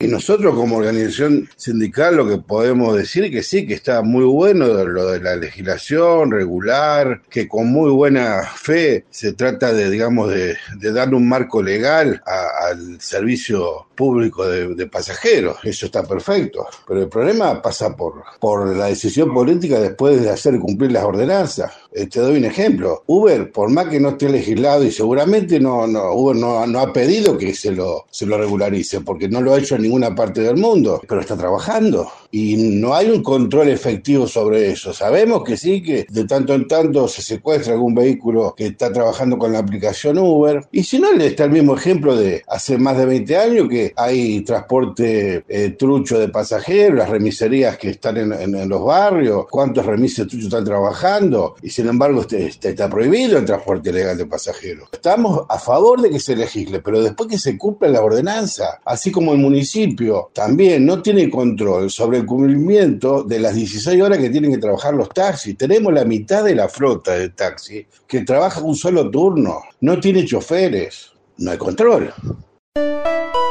Y nosotros como organización sindical lo que podemos decir que sí, que está muy bueno lo de la legislación regular, que con muy buena fe se trata de, digamos, de darle un marco legal al servicio público de pasajeros. Eso está perfecto. Pero el problema pasa por la decisión política después de hacer cumplir las ordenanzas. Te doy un ejemplo. Uber, por más que no esté legislado, y seguramente Uber no ha pedido que se lo regularice, porque no lo ha hecho en ninguna parte del mundo, pero está trabajando. Y no hay un control efectivo sobre eso. Sabemos que sí, que de tanto en tanto se secuestra algún vehículo que está trabajando con la aplicación Uber. Y si no, está el mismo ejemplo de hace más de 20 años que hay transporte trucho de pasajeros, las remiserías que están en los barrios, cuántos remises truchos están trabajando, y sin embargo está prohibido el transporte legal de pasajeros. Estamos a favor de que se legisle, pero después que se cumpla la ordenanza, así como el municipio también no tiene control sobre el cumplimiento de las 16 horas que tienen que trabajar los taxis. Tenemos la mitad de la flota de taxis que trabaja un solo turno, no tiene choferes, no hay control.